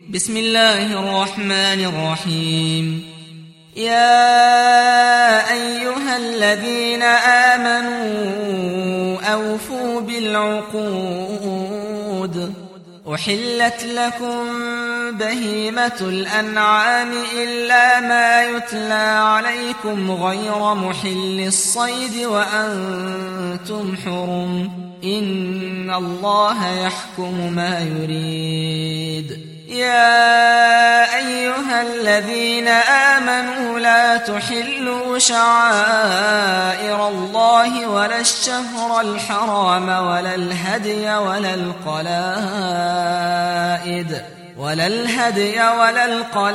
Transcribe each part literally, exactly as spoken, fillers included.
بسم الله الرحمن الرحيم. يا أيها الذين آمنوا أوفوا بالعقود. أحلت لكم بهيمة الأنعام إلا ما يتلى عليكم غير محل الصيد وأنتم حرم، إن الله يحكم ما يريد. يا أيها الذين آمنوا لا تحلوا شعائر الله ولا الشهر الحرام ولا الهدي ولا القلائد ولا الهدي ولا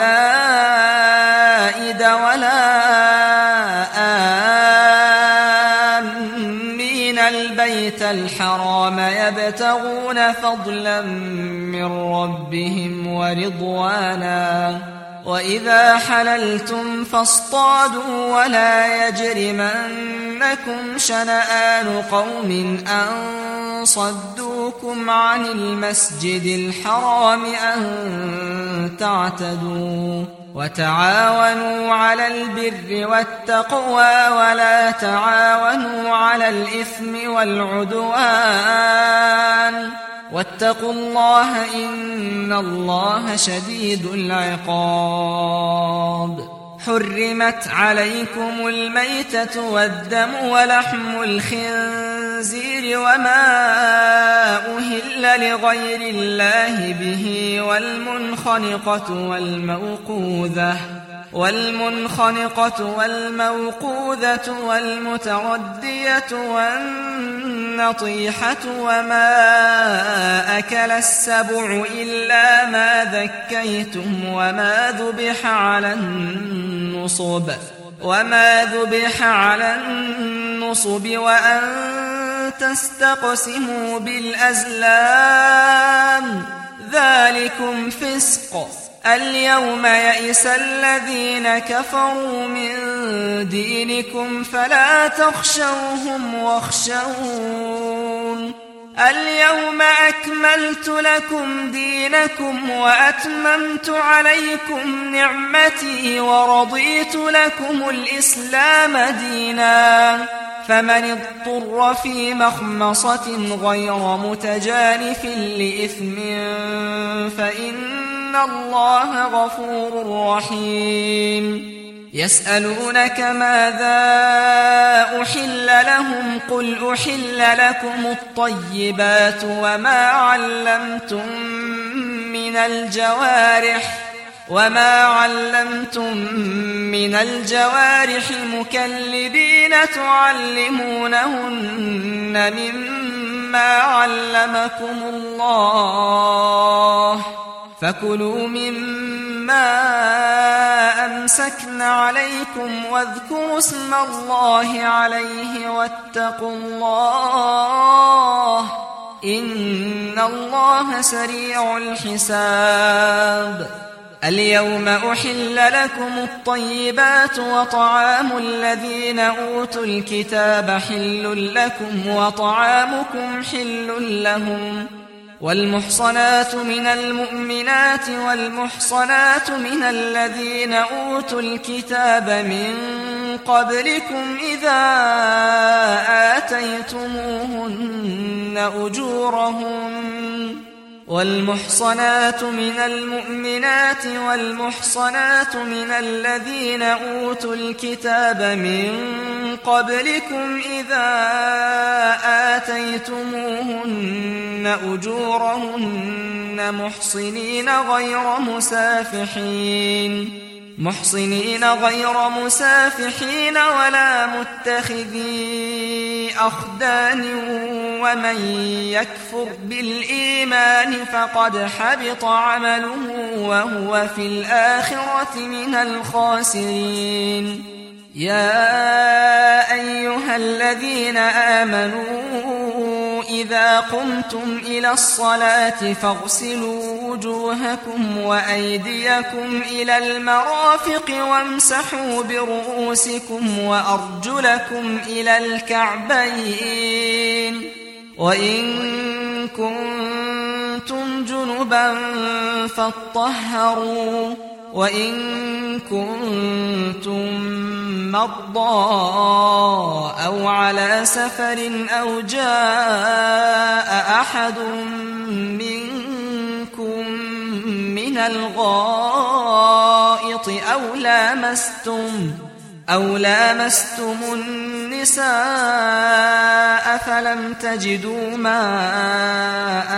القلائد ولا آمين البيت الحرام يبتغون فضلا من ربهم ورضوانا. وإذا حللتم فاصطادوا ولا يجرمنكم شنآن قوم أن صدوكم عن المسجد الحرام أن تعتدوا. وتعاونوا على البر والتقوى ولا تعاونوا على الإثم والعدوان، واتقوا الله إن الله شديد العقاب. حرمت عليكم الميتة والدم ولحم الخنزير وما أهل لغير الله به والمنخنقة والموقوذة والمنخنقة والموقوذة والمتردية والنطيحة وما أكل السبع إلا ما ذكيتم وما ذبح على النصب وما ذبح على النصب وأن تستقسموا بالأزلام، ذلكم فسق. اليوم يئس الذين كفروا من دينكم فلا تخشوهم واخشون. اليوم أكملت لكم دينكم وأتممت عليكم نعمتي ورضيت لكم الإسلام دينا. فمن اضطر في مخمصة غير متجانف لإثم فإن الله غفور رحيم. يسألونك ماذا أحل لهم قل أحل لكم الطيبات وما علمتم من الجوارح وما علمتم من الجوارح مكلبين تعلمونهن مما علمكم الله، فكلوا مما أمسكن عليكم واذكروا اسم الله عليه واتقوا الله إن الله سريع الحساب. اليوم أحل لكم الطيبات وطعام الذين أوتوا الكتاب حل لكم وطعامكم حل لهم. والمحصنات من المؤمنات والمحصنات من الذين أوتوا الكتاب من قبلكم إذا آتيتموهن أجورهن والمحصنات من المؤمنات والمحصنات من الذين أوتوا الكتاب من قبلكم إذا آتيتموهن أجورهن محصنين غير مسافحين محصنين غير مسافحين ولا متخذي أخدان، ومن يكفر بالإيمان فقد حبط عمله وهو في الآخرة من الخاسرين. يا أيها الذين آمنوا إذا قمتم إلى الصلاة فاغسلوا وجوهكم وأيديكم إلى المرافق وامسحوا برؤوسكم وأرجلكم إلى الكعبين، وإن كنتم جنبا فاطهروا وإن كنتم مرضى أو على سفر أو جاء أحد منكم من الغائط أو لامستم أو لامستم النساء فلم تجدوا ماء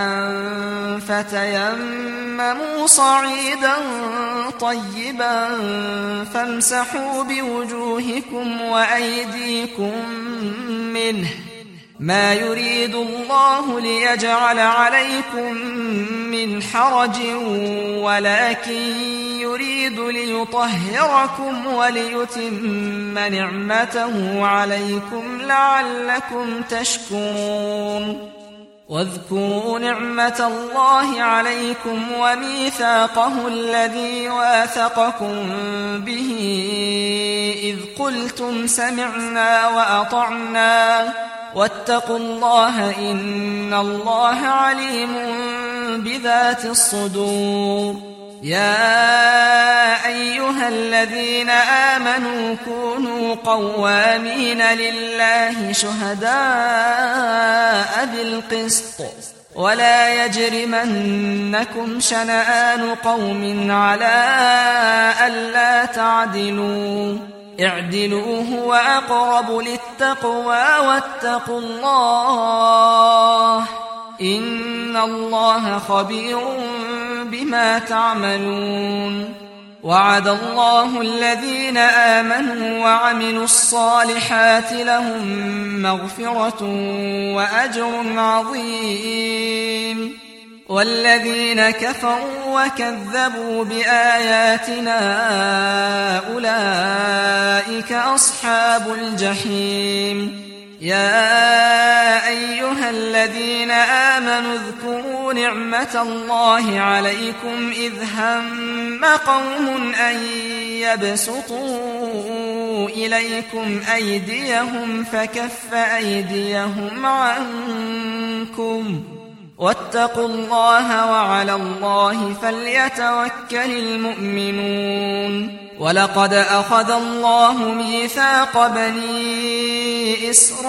فتيمموا صعيدا طيبا فامسحوا بوجوهكم وأيديكم منه ما يريد الله ليجعل عليكم من حرج ولكن يريد ليطهركم وليتم نعمته عليكم لعلكم تشكرون واذكروا نعمة الله عليكم وميثاقه الذي واثقكم به إذ قلتم سمعنا وأطعنا واتقوا الله إن الله عليم بذات الصدور يا أيها الذين آمنوا كونوا قوامين لله شهداء بالقسط ولا يجرمنكم شنآن قوم على ألا تعدلوا اعدلوا هو أقرب للتقوى واتقوا الله إن الله خبير بما تعملون وعد الله الذين آمنوا وعملوا الصالحات لهم مغفرة وأجر عظيم والذين كفروا وكذبوا بآياتنا أولئك أصحاب الجحيم يا أيها الذين آمنوا اذكروا نعمة الله عليكم إذ هم قوم أن يبسطوا إليكم أيديهم فكف أيديهم عنكم واتقوا الله وعلى الله فليتوكل المؤمنون ولقد أخذ الله ميثاق بني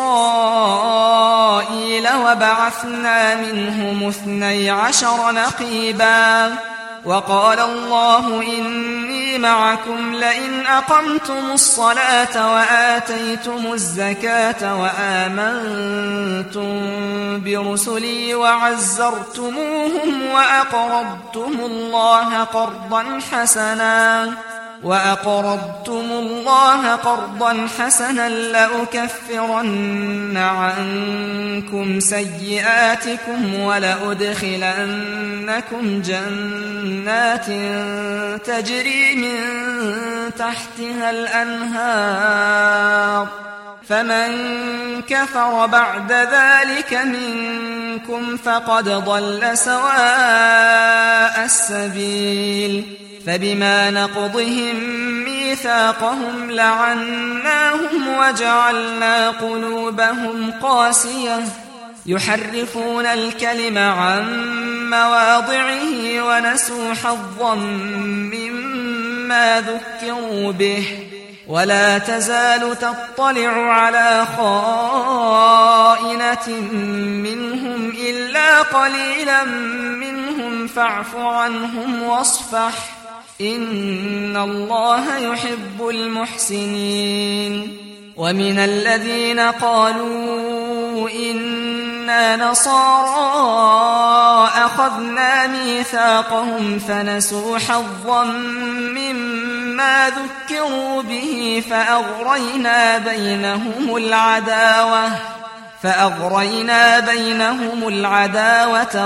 إسرائيل وبعثنا منهم اثني عشر نقيبا وقال الله إني معكم لئن أقمتم الصلاة وآتيتم الزكاة وآمنتم برسلي وعزرتموهم وأقرضتم الله قرضا حسنا وأقرضتم الله قرضا حسنا لأكفرن عنكم سيئاتكم ولأدخلنكم جنات تجري من تحتها الأنهار فمن كفر بعد ذلك منكم فقد ضل سواء السبيل فبما نقضهم ميثاقهم لعناهم وجعلنا قلوبهم قاسية يحرفون الكلم عن مواضعه ونسوا حظا مما ذكروا به ولا تزال تطلع على خائنة منهم إلا قليلا منهم فاعف عنهم واصفح إن الله يحب المحسنين ومن الذين قالوا إنا نصارى أخذنا ميثاقهم فنسوا حظا مما ذكروا به فأغرينا بينهم العداوة فأغرينا بينهم العداوة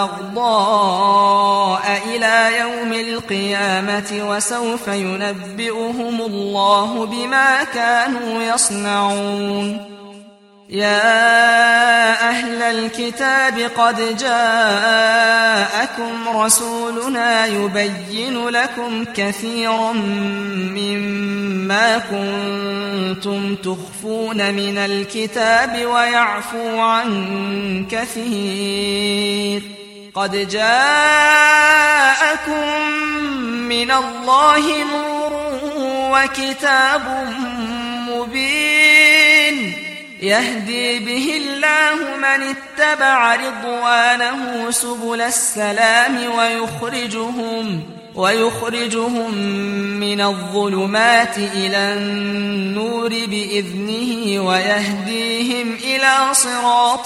والبغضاء إلى يوم القيامة وسوف ينبئهم الله بما كانوا يصنعون يا أهل الكتاب قد جاءكم رسولنا يبين لكم كثيرا مما كنتم تخفون من الكتاب ويعفو عن كثير قد جاءكم من الله نور وكتاب مبين يهدي به الله من اتبع رضوانه سبل السلام ويخرجهم ويخرجهم من الظلمات إلى النور بإذنه ويهديهم إلى صراط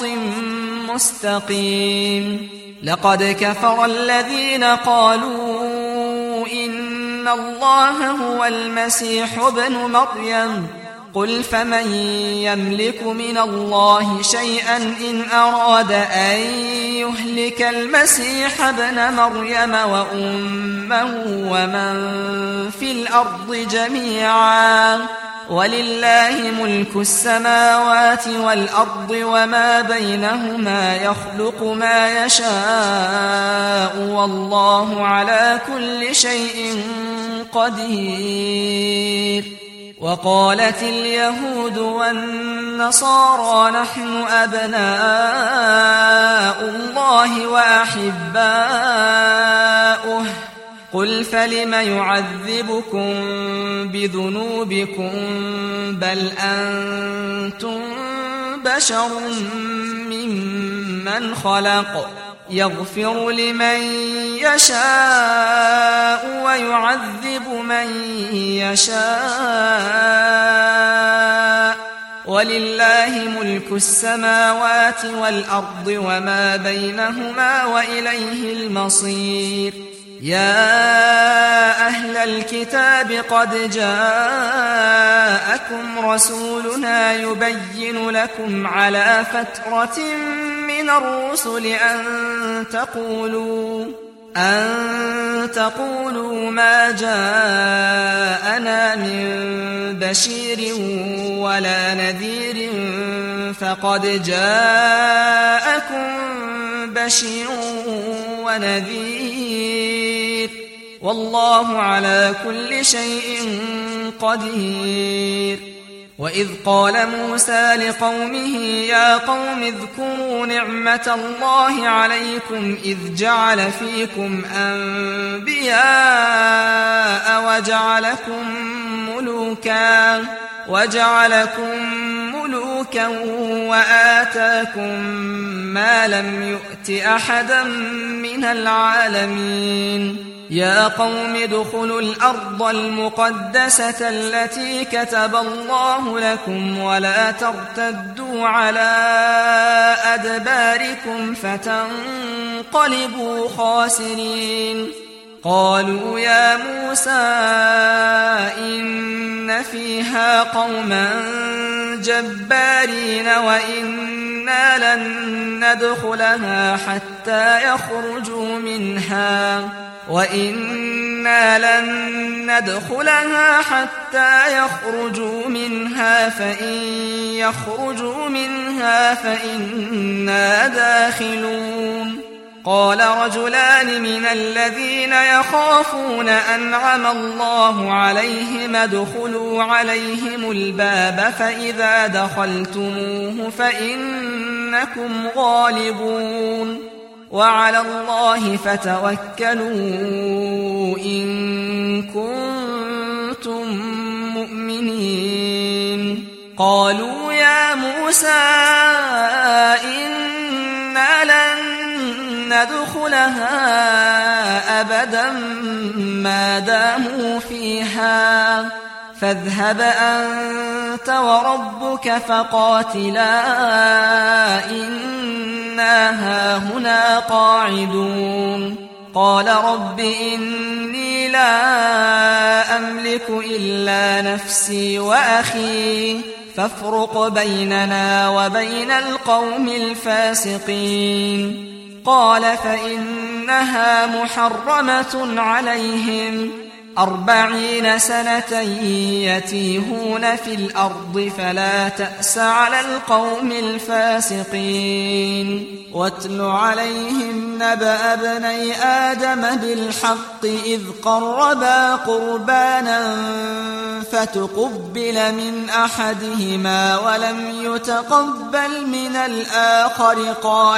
مستقيم لقد كفر الذين قالوا إن الله هو المسيح ابن مريم قل فمن يملك من الله شيئا إن أراد أن يهلك المسيح ابن مريم وأمه ومن في الأرض جميعا ولله ملك السماوات والأرض وما بينهما يخلق ما يشاء والله على كل شيء قدير وقالت اليهود والنصارى نحن أبناء الله وأحباؤه قل فلم يعذبكم بذنوبكم بل أنتم بشر ممن خلق يغفر لمن يشاء ويعذب من يشاء ولله ملك السماوات والأرض وما بينهما وإليه المصير يا أهل الكتاب قد جاءكم رسولنا يبين لكم على فترة من الرسل أن تقولوا أن تقولوا ما جاءنا من بشير ولا نذير فقد جاءكم بشير ونذير والله على كل شيء قدير وإذ قال موسى لقومه يا قوم اذكروا نعمة الله عليكم إذ جعل فيكم أنبياء وجعلكم ملوكا وجعلكم ملوكا وآتاكم ما لم يؤت أحدا من العالمين يا قوم ادخلوا الأرض المقدسة التي كتب الله لكم ولا ترتدوا على أدباركم فتنقلبوا خاسرين قالوا يا موسى إن فيها قوما جبارين وإنا لن ندخلها حتى يخرجوا منها وإنا لن ندخلها حتى يخرجوا منها فإن يخرجوا منها فإنا داخلون قال رجلان من الذين يخافون أنعم الله عليهم ادخلوا عليهم الباب فإذا دخلتموه فإنكم غالبون وعلى الله فتوكلوا إن كنتم مؤمنين قالوا يا موسى إنا لن ندخلها أبدا ما داموا فيها فاذهب أنت وربك فقاتلا إنا هاهنا قاعدون قال رب إني لا أملك إلا نفسي وأخي فافرق بيننا وبين القوم الفاسقين قال فإنها محرمة عليهم أربعين سنة يتيهون في الأرض فلا تأس على القوم الفاسقين واتل عليهم نبأ ابني آدم بالحق إذ قربا قربانا فتقبل من أحدهما ولم يتقبل من الآخر قال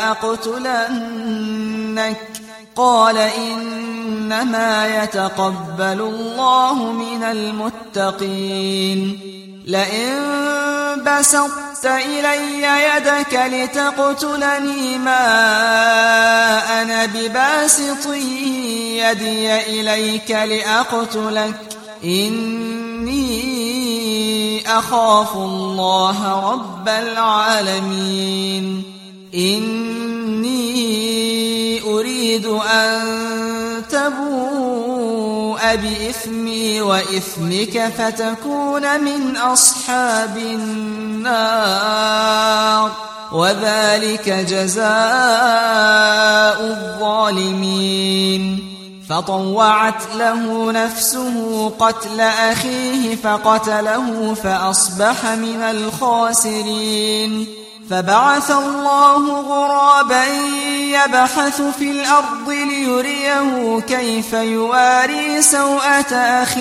لأقتلنك قال إنما يتقبل الله من المتقين لئن بسطت إلي يدك لتقتلني ما أنا بباسط يدي إليك لأقتلك إني أخاف الله رب العالمين إني أريد أن تبوء بإثمي وإثمك فتكون من أصحاب النار وذلك جزاء الظالمين فطوعت له نفسه قتل أخيه فقتله فأصبح من الخاسرين فبعث الله غرابا يبحث في الأرض ليريه كيف يواري سوءة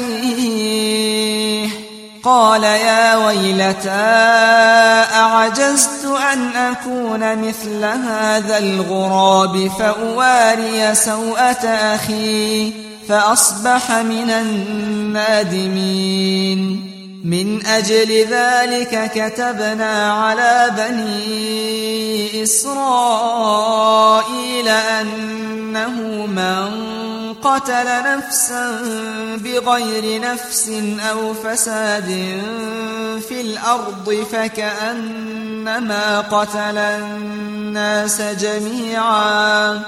أخيه قال يا ويلتى أعجزت أن أكون مثل هذا الغراب فأواري سوءة أخي فأصبح من النادمين من أجل ذلك كتبنا على بني إسرائيل أنه من قتل نفسا بغير نفس أو فساد في الأرض فكأنما قتل الناس جميعا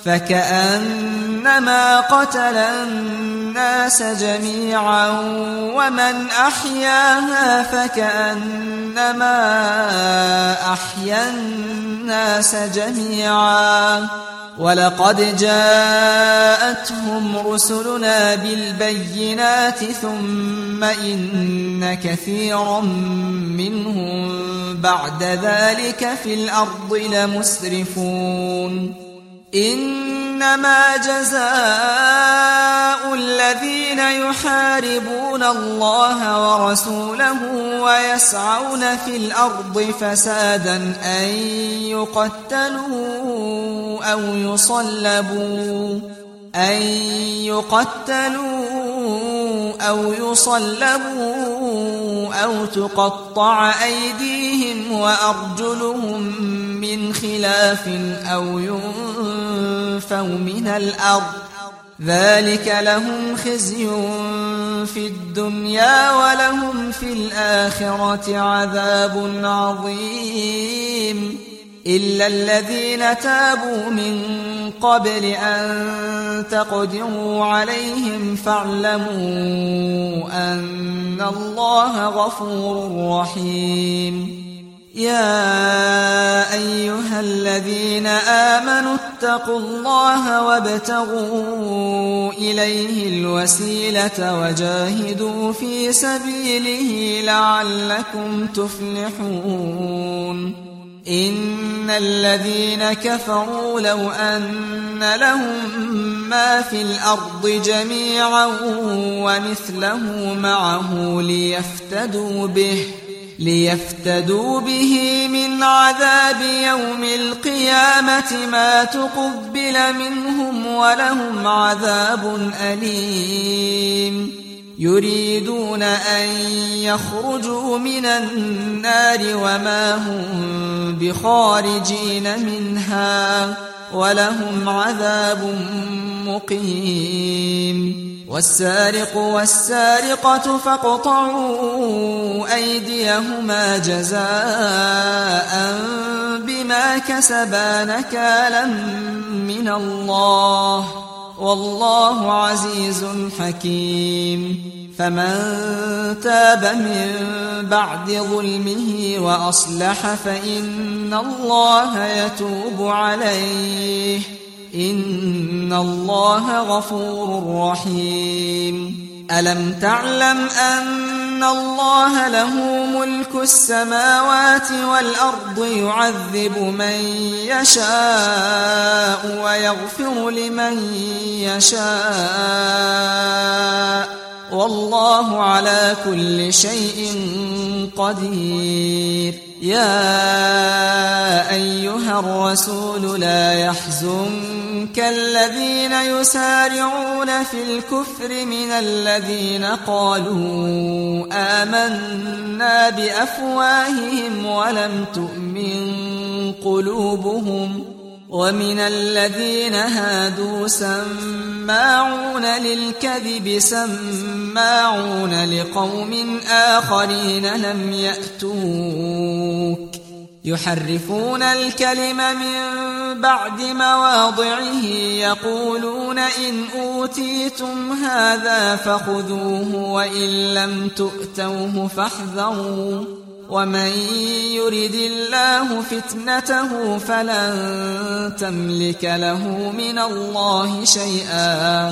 فكأنما قتل الناس جميعا ومن أحياها فكأنما أحيا الناس جميعا ولقد جاءتهم رسلنا بالبينات ثم إن كثيرا منهم بعد ذلك في الأرض لمسرفون إنما جزاء الذين يحاربون الله ورسوله ويسعون في الأرض فسادا أن يقتلوا أو يصلبوا أن يقتلوا أو يصلبوا أو تقطع أيديهم وأرجلهم من خلاف أو ينفوا من الأرض ذلك لهم خزي في الدنيا ولهم في الآخرة عذاب عظيم إلا الذين تابوا من قبل أن تقدروا عليهم فاعلموا أن الله غفور رحيم يا أيها الذين آمنوا اتقوا الله وابتغوا إليه الوسيلة وجاهدوا في سبيله لعلكم تفلحون إن الذين كفروا لو أن لهم ما في الأرض جميعا ومثله معه ليفتدوا به ليفتدوا به من عذاب يوم القيامة ما تقبل منهم ولهم عذاب أليم يريدون أن يخرجوا من النار وما هم بخارجين منها ولهم عذاب مقيم والسارق والسارقة فاقطعوا أيديهما جزاء بما كسبا نكالا من الله والله عزيز حكيم فمن تاب من بعد ظلمه وأصلح فإن الله يتوب عليه إن الله غفور رحيم ألم تعلم أن الله له ملك السماوات والأرض يعذب من يشاء ويغفر لمن يشاء والله على كل شيء قدير يا أيها الرسول لا يحزنك الذين يسارعون في الكفر من الذين قالوا آمنا بأفواههم ولم تؤمن قلوبهم ومن الذين هادوا سماعون للكذب سماعون لقوم آخرين لم يأتوك يحرفون الكلم من بعد مواضعه يقولون إن أوتيتم هذا فخذوه وإن لم تؤتوه فاحذروا ومن يرد الله فتنته فلن تملك له من الله شيئا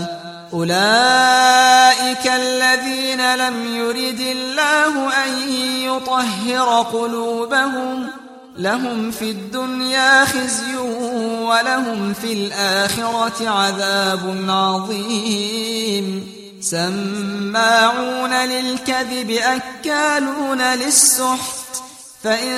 أولئك الذين لم يرد الله أن يطهر قلوبهم لهم في الدنيا خزي ولهم في الآخرة عذاب عظيم سماعون للكذب أكالون للسحت فإن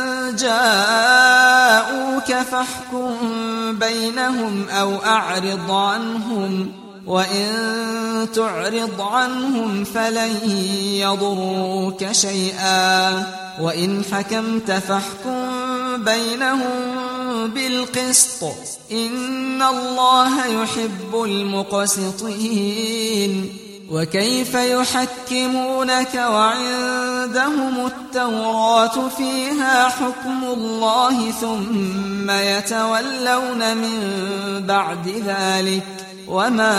جاءوك فاحكم بينهم أو أعرض عنهم وإن تعرض عنهم فلن يضروك شيئا وإن حكمت فاحكم بينهم بالقسط إن الله يحب المقسطين وكيف يحكمونك وعندهم التوراة فيها حكم الله ثم يتولون من بعد ذلك وما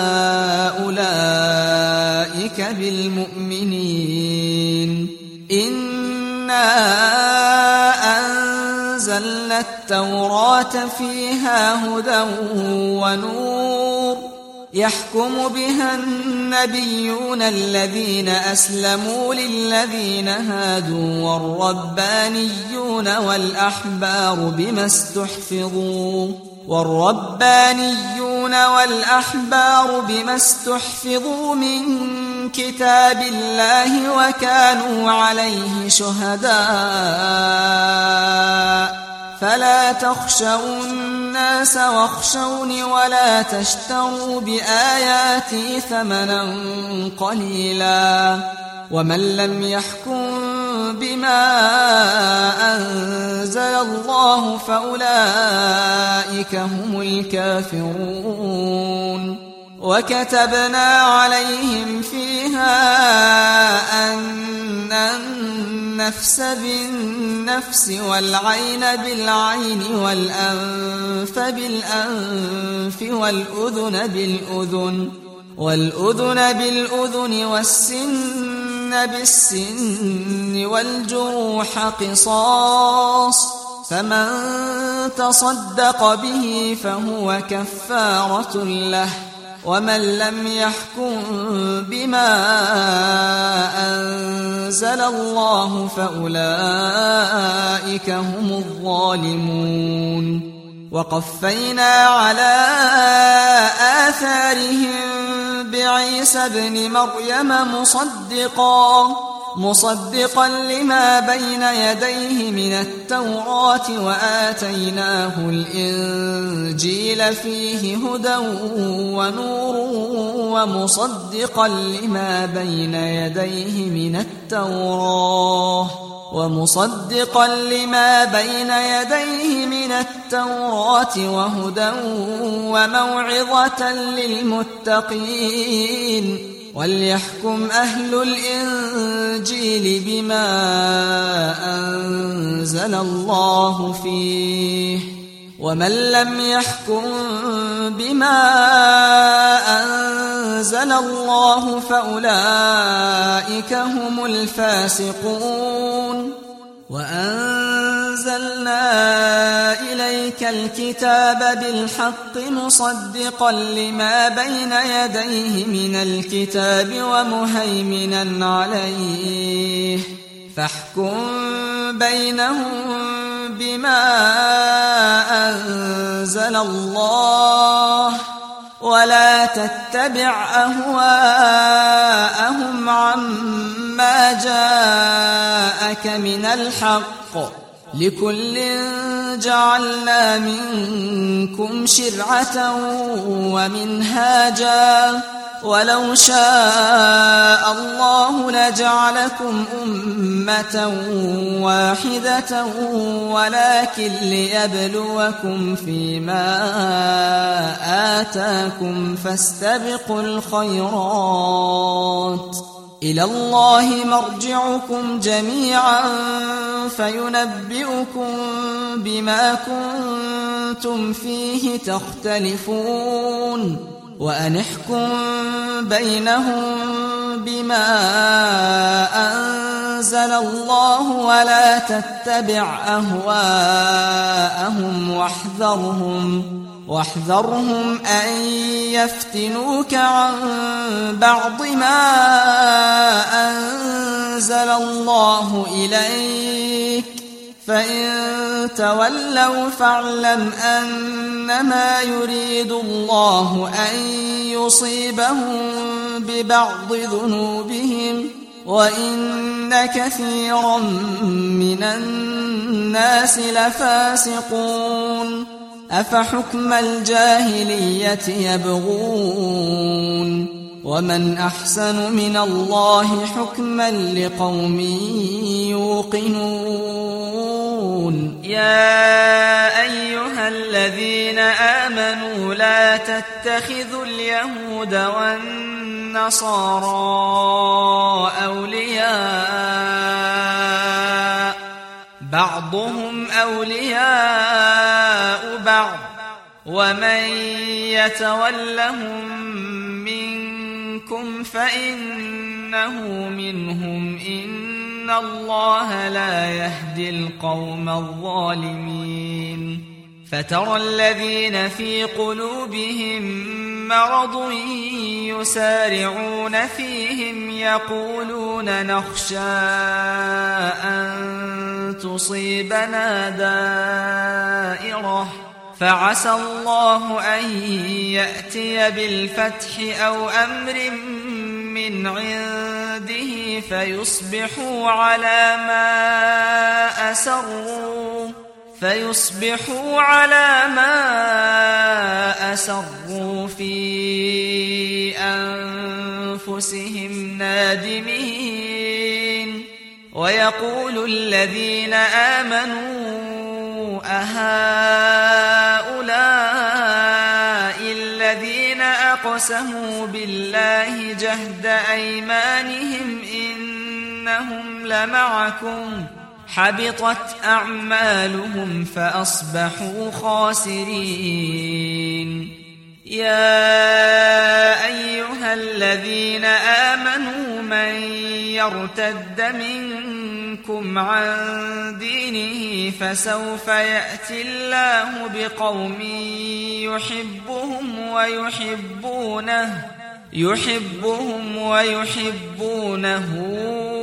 أولئك بالمؤمنين إنا أنزلنا التوراة فيها هدى ونور يحكم بها النبيون الذين أسلموا للذين هادوا والربانيون والأحبار بما استحفظوا والربانيون والأحبار بما استحفظوا من كتاب الله وكانوا عليه شهداء فلا تخشوا الناس واخشوني ولا تشتروا بآياتي ثمنا قليلا ومن لم يحكم بما أنزل الله فأولئك هم الكافرون وكتبنا عليهم فيها أن النفس بالنفس والعين بالعين والأنف بالأنف والأذن بالأذن والأذن بالأذن والسن بالسن والجروح قصاص فمن تصدق به فهو كفارة له ومن لم يحكم بما أنزل الله فأولئك هم الظالمون وقفينا على آثارهم بعيسى ابن مريم مصدقا مصدقا لما بين يديه من التوراة وآتيناه الإنجيل فيه هدى ونور ومصدقا لما بين يديه من التوراة ومصدقا لما بين يديه من التوراة وهدى وموعظة للمتقين وليحكم أهل الإنجيل بما أنزل الله فيه ومن لم يحكم بما أنزل الله فأولئك هم الفاسقون وأنزلنا إليك الكتاب بالحق مصدقا لما بين يديه من الكتاب ومهيمنا عليه فاحكم بينهم بما أنزل الله ولا تتبع أهواءهم عما جاءك من الحق لكل جعلنا منكم شرعة ومنهاجا ولو شاء الله لجعلكم أمة واحدة ولكن ليبلوكم فيما آتاكم فاستبقوا الخيرات إلى الله مرجعكم جميعا فينبئكم بما كنتم فيه تختلفون وأنحكم بينهم بما أنزل الله ولا تتبع أهواءهم واحذرهم واحذرهم أن يفتنوك عن بعض ما أنزل الله إليك فإن تولوا فاعلم أنما يريد الله أن يصيبهم ببعض ذنوبهم وإن كثيرا من الناس لفاسقون أفحكم الجاهلية يبغون ومن أحسن من الله حكما لقوم يوقنون يا أيها الذين آمنوا لا تتخذوا اليهود والنصارى أولياء بعضهم أولياء بعض ومن يتولهم منكم فإنه منهم إن الله لا يهدي القوم الظالمين فترى الذين في قلوبهم مرض يسارعون فيهم يقولون نخشى أن تصيبنا دائرة فعسى الله أن يأتي بالفتح أو أمر من عنده فيصبحوا على ما أسروا فيصبحوا على ما أسروا في أنفسهم نادمين ويقول الذين آمنوا أهؤلاء الذين أقسموا بالله جهد أيمانهم إنهم لمعكم حبطت أعمالهم فأصبحوا خاسرين يا أيها الذين آمنوا من يرتد منكم عن دينه فسوف يأتي الله بقوم يحبهم ويحبونه يحبهم ويحبونه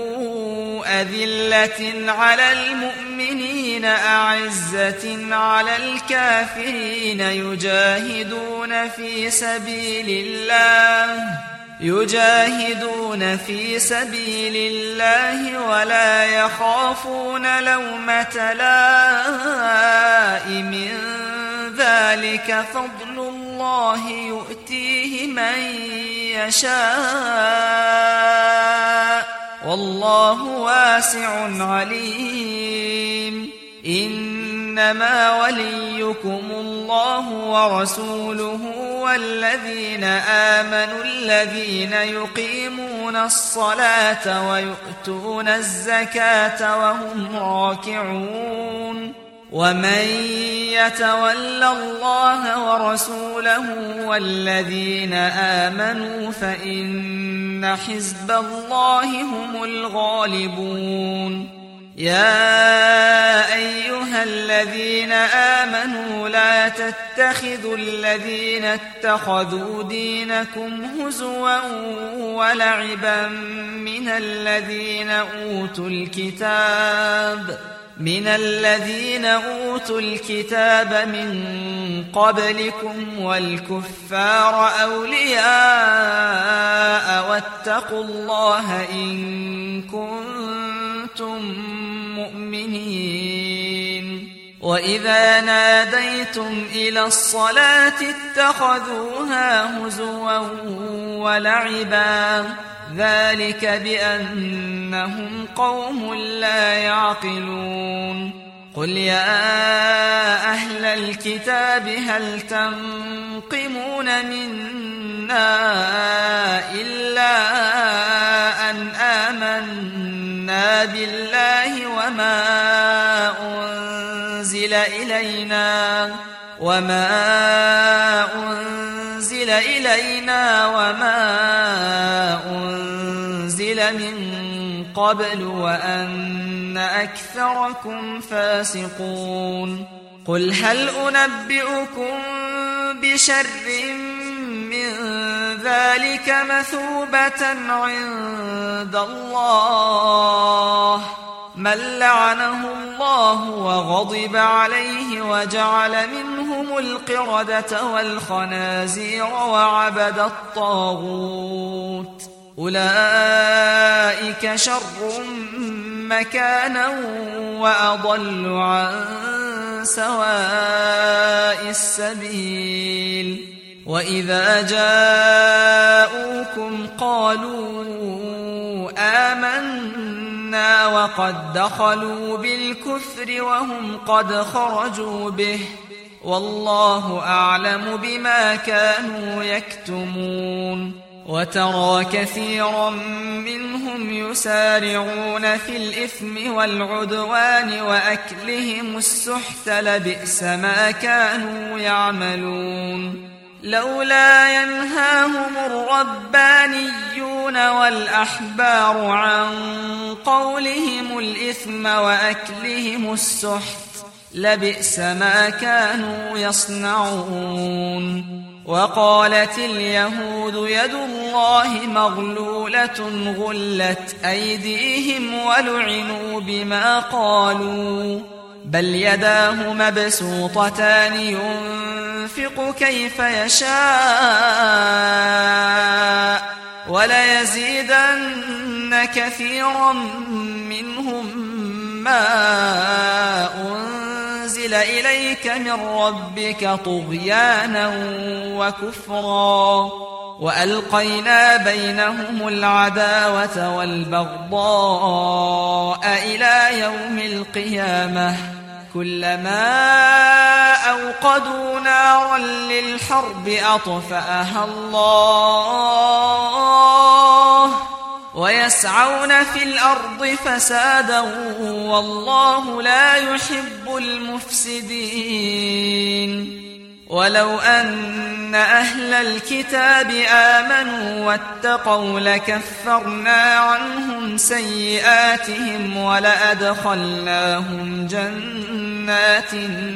أذلة على المؤمنين أعزة على الكافرين يجاهدون في سبيل الله يجاهدون في سبيل الله ولا يخافون لومة لائم ذلك فضل الله يؤتيه من يشاء والله واسع عليم إنما وليكم الله ورسوله والذين آمنوا الذين يقيمون الصلاة ويؤتون الزكاة وهم راكعون ومن يتول الله ورسوله والذين آمنوا فإن حزب الله هم الغالبون يا أيها الذين آمنوا لا تتخذوا الذين اتخذوا دينكم هزوا ولعبا من الذين أوتوا الكتاب من الذين أوتوا الكتاب من قبلكم والكفار أولياء واتقوا الله إن كنتم مؤمنين. وإذا ناديتم إلى الصلاة اتخذوها هزوا ولعبا ذلك بأنهم قوم لا يعقلون. قل يا أهل الكتاب هل تنقمون منا إلا أن آمنا بالله وما أنزل إلينا وما أنزل إلينا وما أنزل من قبل وأن أكثركم فاسقون. قل هل أنبئكم بشر من ذلك مثوبة عند الله من لعنه الله وغضب عليه وجعل منهم القردة والخنازير وعبد الطاغوت أولئك شر مكانا وأضل عن سواء السبيل. وإذا جاءوكم قالوا آمنا وقد دخلوا بالكفر وهم قد خرجوا به والله أعلم بما كانوا يكتمون. وترى كثيرا منهم يسارعون في الإثم والعدوان وأكلهم السحت لبئس ما كانوا يعملون. لولا ينهاهم الربانيون والأحبار عن قولهم الإثم وأكلهم السحت لبئس ما كانوا يصنعون. وقالت اليهود يد الله مغلولة غلت أيديهم ولعنوا بما قالوا بل يداه مبسوطتان ينفق كيف يشاء وليزيدن كثيرا منهم ما أنزل إليك من ربك طغيانا وكفرا وألقينا بينهم العداوة والبغضاء إلى يوم القيامة كلما أوقدوا نارا للحرب أطفأها الله ويسعون في الأرض فسادا والله لا يحب المفسدين. ولو أن أهل الكتاب آمنوا واتقوا لكفرنا عنهم سيئاتهم ولأدخلناهم جنات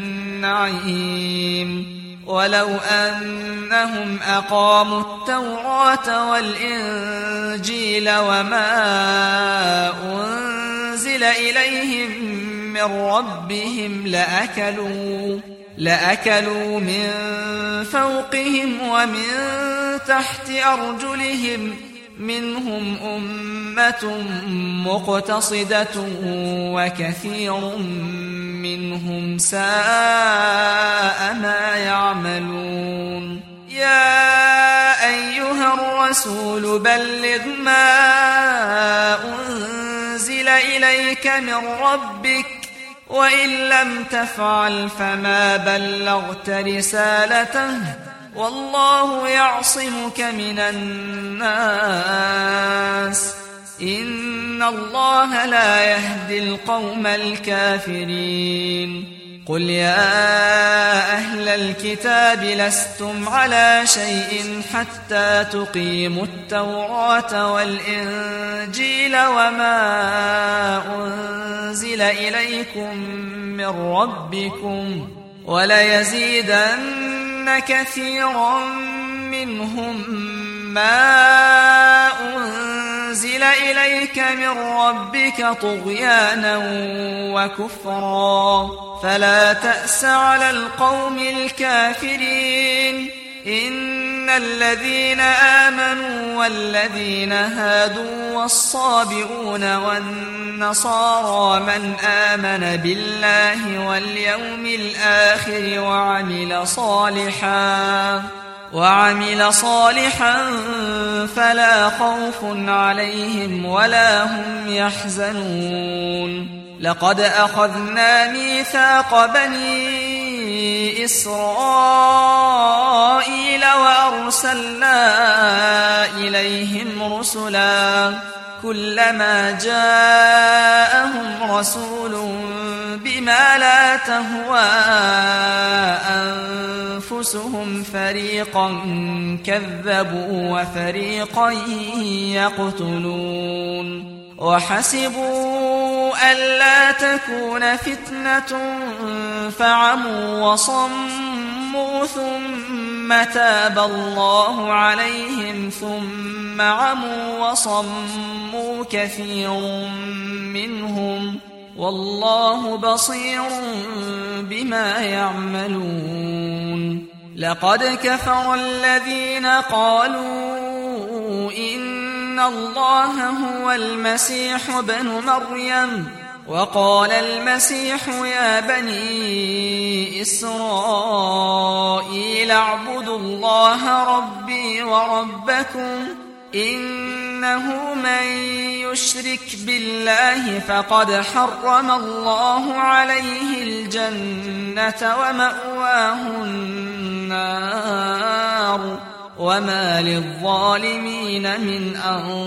النعيم. ولو أنهم أقاموا التوراة والإنجيل وما أنزل إليهم من ربهم لأكلوا لأكلوا من فوقهم ومن تحت أرجلهم منهم أمة مقتصدة وكثير منهم ساء ما يعملون. يا أيها الرسول بلغ ما أنزل إليك من ربك وإن لم تفعل فما بلغت رسالته والله يعصمك من الناس إن الله لا يهدي القوم الكافرين. قل يا أهل الكتاب لستم على شيء حتى تقيموا التوراة والإنجيل وما أنزل إليكم من ربكم وليزيدن كثيرا منهم ما أنزل إليك من ربك طغيانا وكفرا فلا تأس على القوم الكافرين إن الذين آمنوا والذين هادوا والصابئون والنصارى من آمن بالله واليوم الآخر وعمل صالحا وعمل صالحا فلا خوف عليهم ولا هم يحزنون لقد أخذنا ميثاق بني إسرائيل وأرسلنا إليهم رسلا كلما جاءهم رسول بما لا تهوى أنفسهم فريقا كذبوا وفريقا يقتلون وحسبوا ألا تكون فتنة فعموا وصموا ثم تاب الله عليهم ثم عموا وصموا كثير منهم والله بصير بما يعملون لقد كفر الذين قالوا إن الله هو المسيح ابن مريم وقال المسيح يا بني إسرائيل اعبدوا الله ربي وربكم إنه من يشرك بالله فقد حرم الله عليه الجنة ومأواه النار وما للظالمين من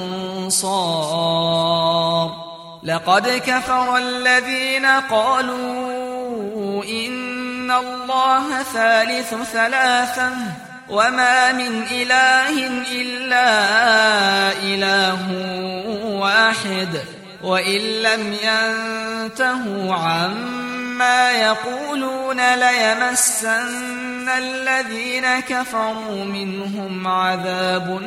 أنصار لقد كفر الذين قالوا إن الله ثالث ثلاثة وما من إله إلا إله واحد وإن لم ينتهوا عما يقولون ليمسن الذين كفروا منهم عذاب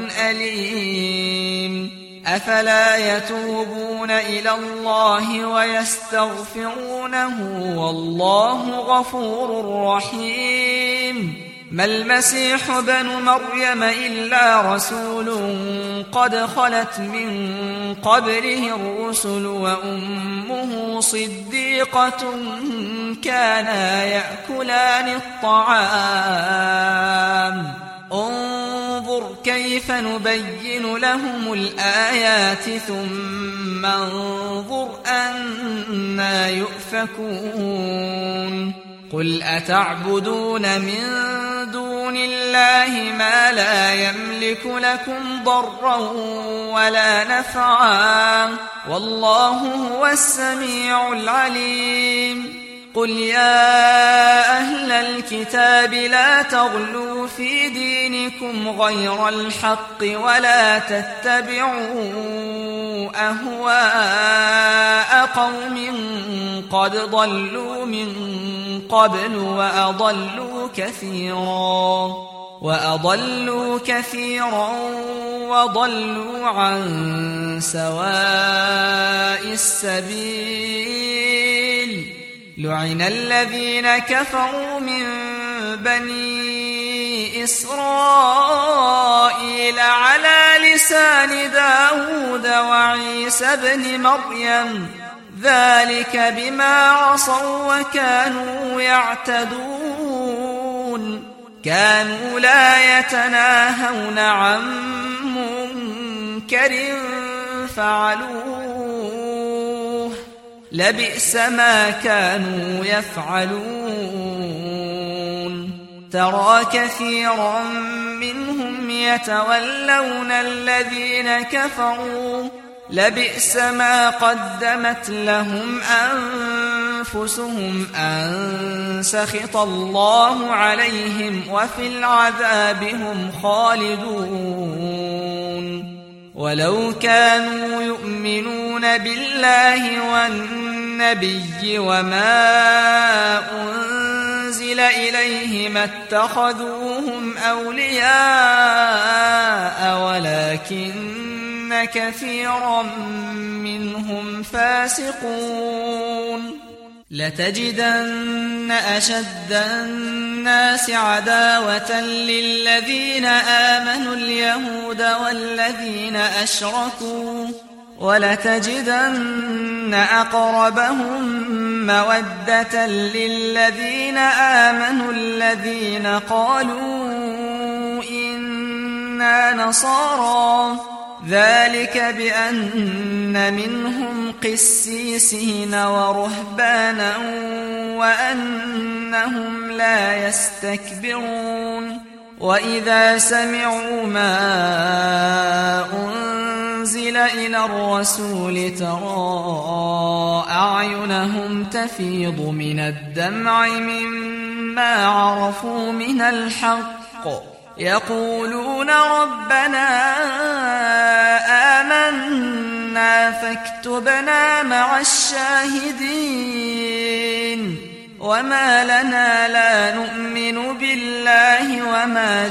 أليم أفلا يتوبون إلى الله ويستغفرونه والله غفور رحيم ما المسيح ابن مريم إلا رسول قد خلت من قبله الرسل وأمه صديقة كانا يأكلان الطعام انظر كيف نبين لهم الآيات ثم انظر أنا يؤفكون قل أتعبدون من دون الله ما لا يملك لكم ضرا ولا نفعا والله هو السميع العليم قل يا أهل الكتاب لا تغلوا في دينكم غير الحق ولا تتبعوا أهواء قوم قد ضلوا من قبل وأضلوا كثيرا وأضلوا كثيرا وضلوا عن سواء السبيل لعن الذين كفروا من بني إسرائيل على لسان داود وعيسى بن مريم ذلك بما عصوا وكانوا يعتدون كانوا لا يتناهون عن منكر فعلوه لبئس ما كانوا يفعلون ترى كثيرا منهم يتولون الذين كفروا لبئس ما قدمت لهم أنفسهم أن سخط الله عليهم وفي العذاب هم خالدون. ولو كانوا يؤمنون بالله والنبي وما أنزل إليه ما اتخذوهم أولياء ولكن كثيرا منهم فاسقون. لتجدن أشد الناس عداوة للذين آمنوا اليهود والذين أشركوا ولتجدن أقربهم مودة للذين آمنوا الذين قالوا إنا نصارى ذلك بأن منهم قسيسين ورهبانا وأنهم لا يستكبرون. وإذا سمعوا ما أنزل إلى الرسول ترى أعينهم تفيض من الدمع مما عرفوا من الحق يقولون ربنا آمنا فاكتبنا مع الشاهدين. وما لنا لا نؤمن بالله وما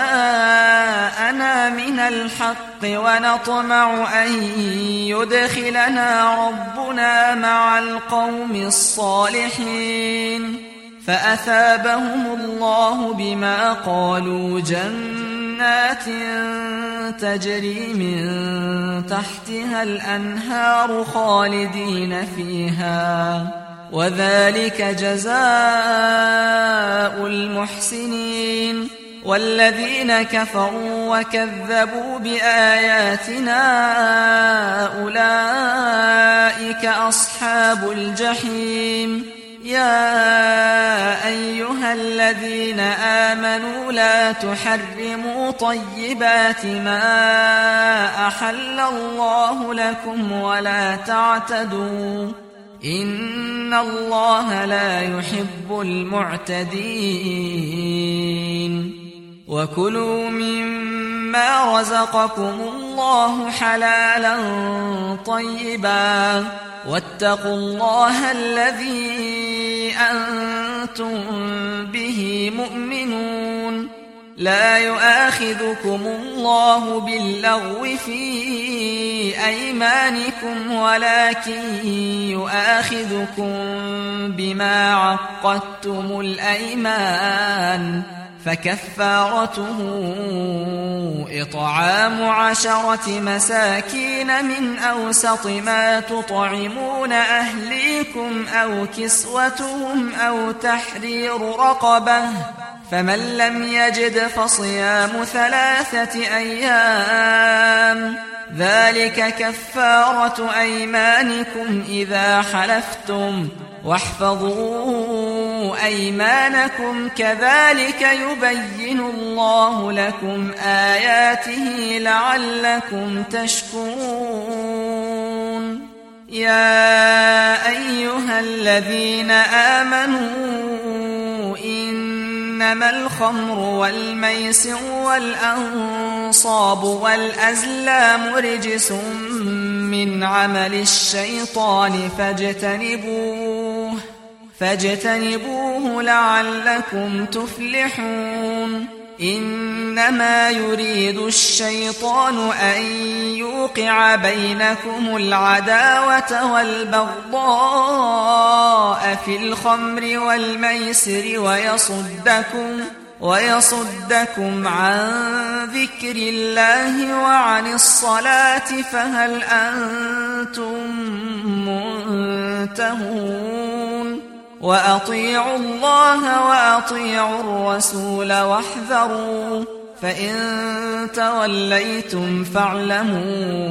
جاءنا من الحق ونطمع أن يدخلنا ربنا مع القوم الصالحين. فأثابهم الله بما قالوا جنات تجري من تحتها الأنهار خالدين فيها وذلك جزاء المحسنين. والذين كفروا وكذبوا بآياتنا أولئك أصحاب الجحيم. يا أيها الذين آمنوا لا تحرموا طيبات ما أحل الله لكم ولا تعتدوا إن الله لا يحب المعتدين. وكلوا مما رزقكم الله حلالا طيبا واتقوا الله الذي أنتم به مؤمنون. لا يؤاخذكم الله باللغو في أيمانكم ولكن يؤاخذكم بما عقدتم الأيمان فكفارته إطعام عشرة مساكين من أوسط ما تطعمون أهليكم أو كسوتهم أو تحرير رقبة فمن لم يجد فصيام ثلاثة أيام ذلك كفارة أيمانكم إذا حلفتم واحفظوا أيمانكم كذلك يبين الله لكم آياته لعلكم تشكرون. يا أيها الذين آمنوا إنما الخمر والميسر والأنصاب والأزلام رجس من عمل الشيطان فاجتنبوه فاجتنبوه لعلكم تفلحون. إنما يريد الشيطان أن يوقع بينكم العداوة والبغضاء في الخمر والميسر ويصدكم ويصدكم عن ذكر الله وعن الصلاة فهل أنتم منتهون. وأطيعوا الله وأطيعوا الرسول واحذروا فإن توليتم فاعلموا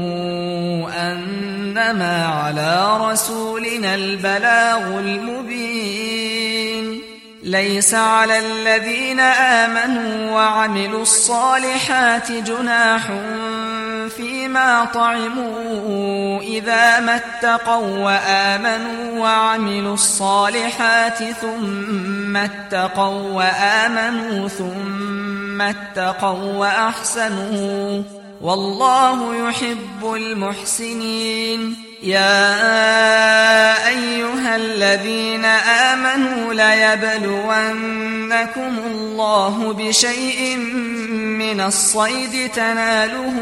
أنما على رسولنا البلاغ المبين. ليس على الذين آمنوا وعملوا الصالحات جناح فيما طعموا إذا ما اتقوا وآمنوا وعملوا الصالحات ثم اتقوا وآمنوا ثم اتقوا وأحسنوا والله يحب المحسنين. يا أيها الذين آمنوا ليبلونكم الله بشيء من الصيد تناله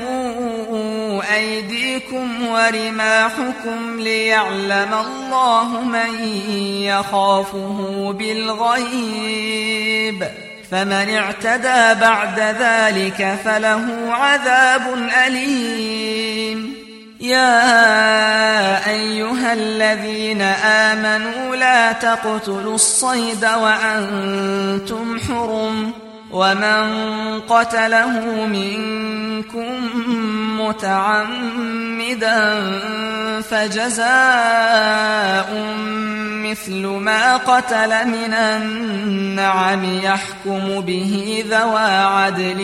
أيديكم ورماحكم ليعلم الله من يخافه بالغيب، فمن اعتدى بعد ذلك فله عذاب أليم. يا أيها الذين آمنوا لا تقتلوا الصيد وأنتم حرم، ومن قتله منكم متعمدا فجزاء مثل ما قتل من النعم يحكم به ذوى عدل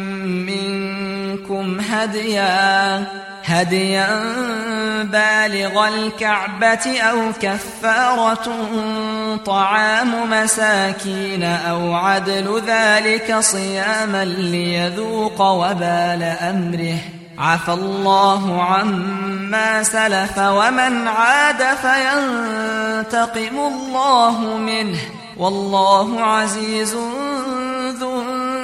منكم هديا هديا بالغ الكعبة أو كفارة طعام مساكين أو عدل ذلك صياما ليذوق وبال أمره، عفى الله عما سلف ومن عاد فينتقم الله منه والله عزيز ذو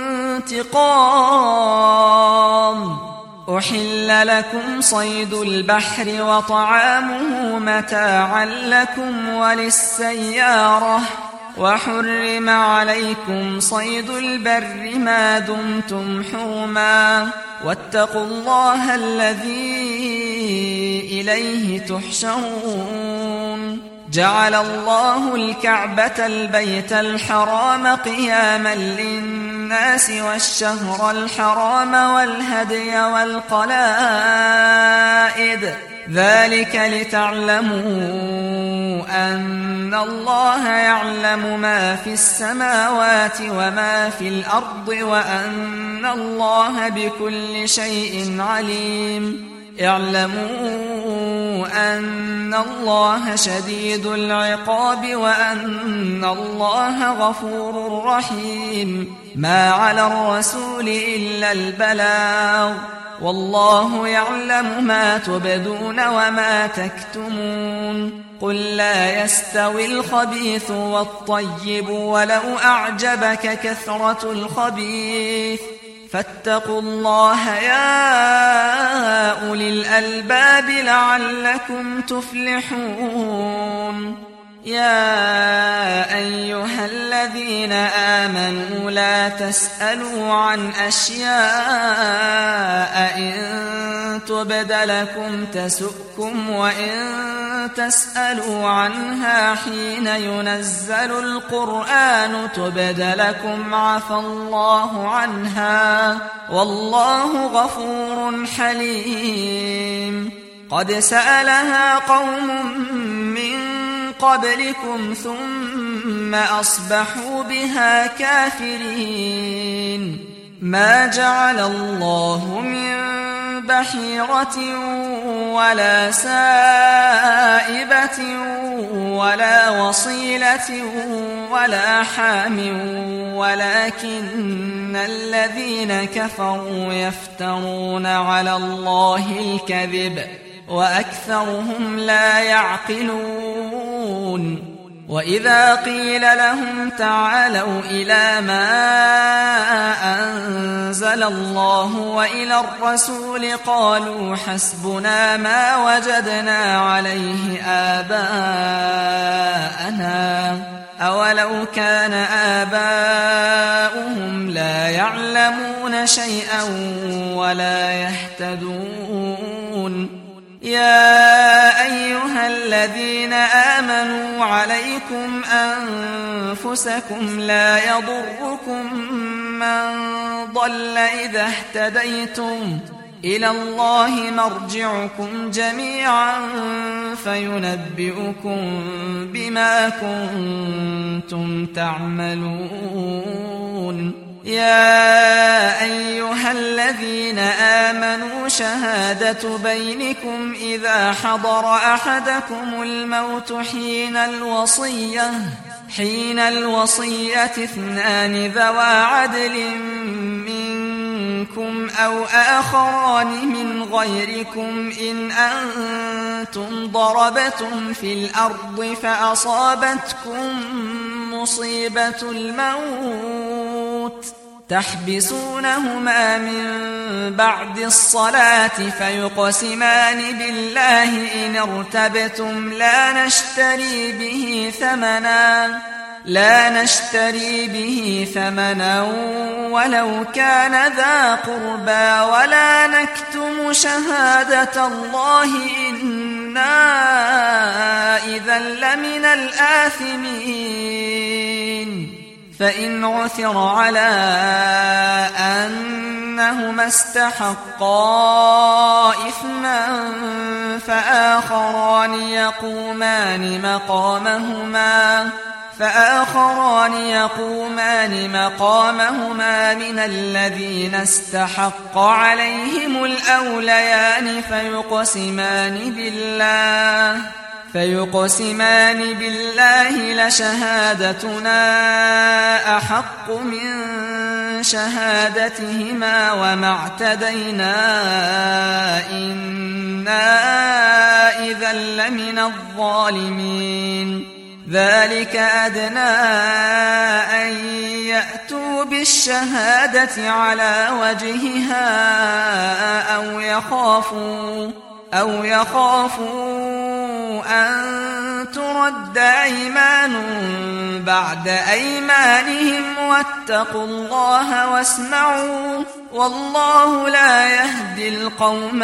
انتقام. أحل لكم صيد البحر وطعامه متاعا لكم وللسيارة، وحرم عليكم صيد البر ما دمتم حرما، واتقوا الله الذي إليه تحشرون. جعل الله الكعبة البيت الحرام قياما للناس والشهر الحرام والهدي والقلائد، ذلك لتعلموا أن الله يعلم ما في السماوات وما في الأرض وأن الله بكل شيء عليم. اعلموا أن الله شديد العقاب وأن الله غفور رحيم. ما على الرسول إلا البلاغ، والله يعلم ما تبدون وما تكتمون. قل لا يستوي الخبيث والطيب ولو أعجبك كثرة الخبيث، فاتقوا الله يا أولي الألباب لعلكم تفلحون. يا أيها الذين آمنوا لا تسألوا عن أشياء إن تبد لكم تسؤكم وإن تسألوا عنها حين ينزل القرآن تبد لكم عفى الله عنها والله غفور حليم. قد سألها قوم من قبلكم ثم أصبحوا بها كافرين. ما جعل الله من بحيرة ولا سائبة ولا وصيلة ولا حام ولكن الذين كفروا يفترون على الله الكذب وأكثرهم لا يعقلون. وإذا قيل لهم تعالوا إلى ما أنزل الله وإلى الرسول قالوا حسبنا ما وجدنا عليه آباءنا أولو كان آباؤهم لا يعلمون شيئا ولا يهتدون. يا أيها الذين آمنوا عليكم أنفسكم لا يضركم من ضل إذا اهتديتم إلى الله مرجعكم جميعا فينبئكم بما كنتم تعملون. يا أيها الذين آمنوا شهادة بينكم إذا حضر أحدكم الموت حين الوصية حين الوصية اثنان ذوى عدل منكم أو آخران من غيركم إن أنتم ضربتم في الأرض فأصابتكم مصيبة الموت تحبسونهما من بعد الصلاة فيقسمان بالله إن ارتبتم لا نشتري به ثمنا لا نشتري به ثمنا ولو كان ذا قربى ولا نكتم شهادة الله إنا إذا لمن الآثمين فإن عثر على أنهما استحقا إثما فآخران يقومان مقامهما فآخران يقومان مقامهما من الذين استحق عليهم الأوليان فيقسمان بالله فيقسمان بالله لشهادتنا أحق من شهادتهما وما اعتدينا إنا إذا لمن الظالمين ذلك أدنى أن يأتوا بالشهادة على وجهها أو يخافوا أو يخافوا أن ترد أيمان بعد أيمانهم واتقوا الله واسمعوا والله لا يهدي القوم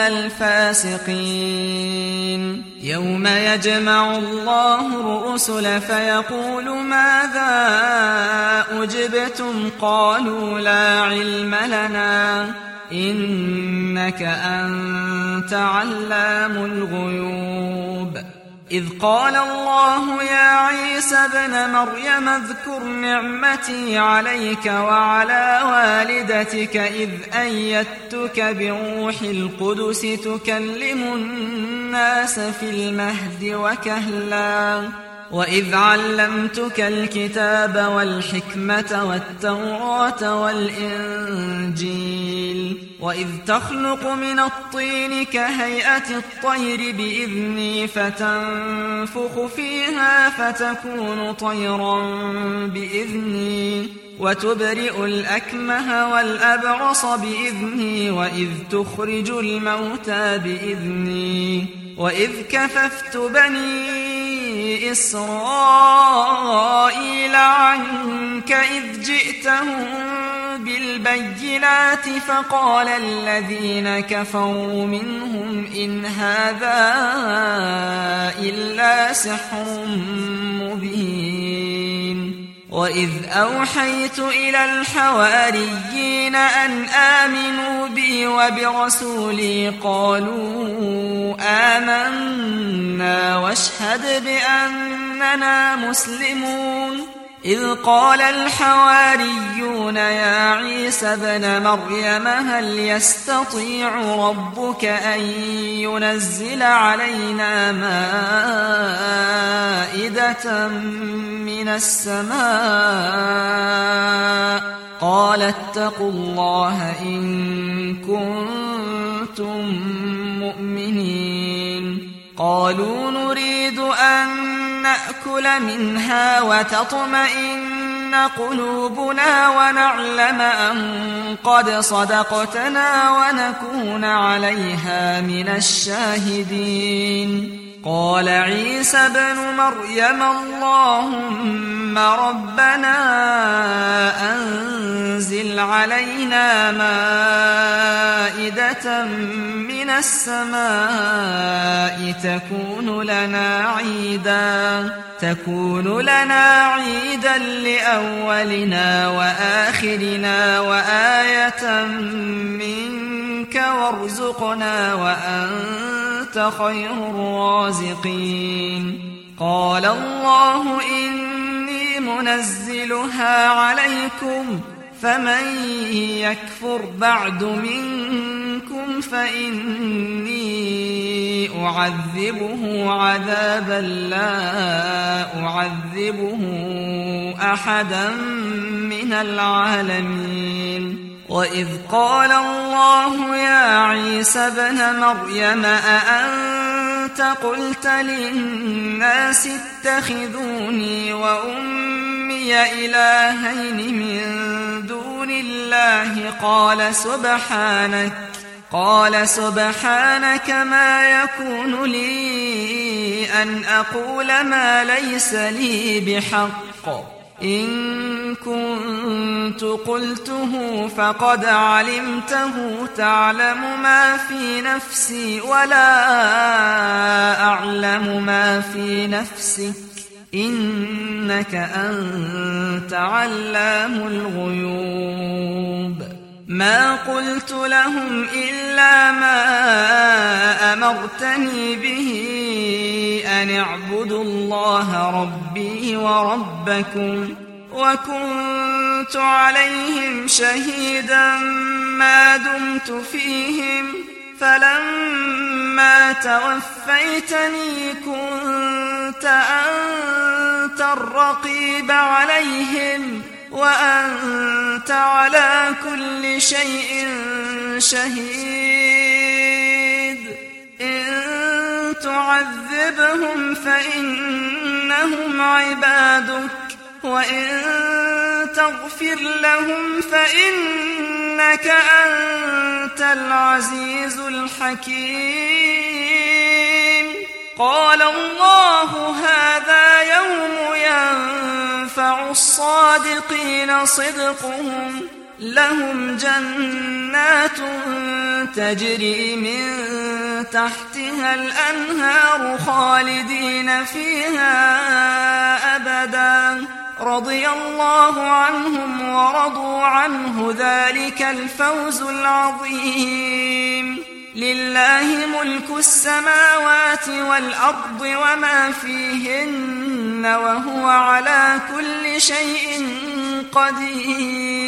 الفاسقين يوم يجمع الله الرسل فيقول ماذا أجبتم قالوا لا علم لنا إنك أنت علام الغيوب إذ قال الله يا عيسى ابن مريم اذكر نعمتي عليك وعلى والدتك إذ أيدتك بروح القدس تكلم الناس في المهد وكهلا وإذ علمتك الكتاب والحكمة والتوراة والإنجيل وإذ تخلق من الطين كهيئة الطير بإذني فتنفخ فيها فتكون طيرا بإذني وتبرئ الأكمه والأبرص بإذني وإذ تخرج الموتى بإذني وإذ كففت بني إسرائيل عنك إذ جئتهم بالبينات فقال الذين كفروا منهم إن هذا إلا سحر مبين وإذ أوحيت إلى الحواريين أن آمنوا بي وبرسولي قالوا آمنا واشهد بأننا مسلمون إذ قال الحواريون يا عيسى ابن مريم هل يستطيع ربك أن ينزل علينا مائدة من السماء قال اتقوا الله إن كنتم مؤمنين قالوا نريد أن نأكل منها وتطمئن قلوبنا ونعلم أن قد صدقتنا ونكون عليها من الشاهدين قال عيسى ابن مريم اللهم ربنا أنزل علينا مائدة من السماء تكون لنا عيدا تكون لنا عيدا لأولنا وآخرنا وآية منك وارزقنا وأنت خير الرازقين قال الله إني منزلها عليكم فمن يكفر بعد منكم فإني أعذبه عذابا لا أعذبه أحدا من العالمين. وإذ قال الله يا عيسى ابن مريم أأنت قلت للناس اتخذوني وأمي إلهين من دون الله قال سبحانك قال سبحانك ما يكون لي أن أقول ما ليس لي بحق إن كنت قلته فقد علمته تعلم ما في نفسي ولا أعلم ما في نفسك إنك أنت علام الغيوب. ما قلت لهم إلا ما أمرتني به أن اعبدوا الله ربي وربكم وكنت عليهم شهيدا ما دمت فيهم فلما توفيتني كنت أنت الرقيب عليهم وأنت على كل شيء شهيد. إن تعذبهم فإنهم عبادك وإن تغفر لهم فإنك أنت العزيز الحكيم. قال الله هذا يوم ينفع الصادقين صدقهم لهم جنات تجري من تحتها الأنهار خالدين فيها أبدا رضي الله عنهم ورضوا عنه ذلك الفوز العظيم. لله ملك السماوات والأرض وما فيهن وهو على كل شيء قدير.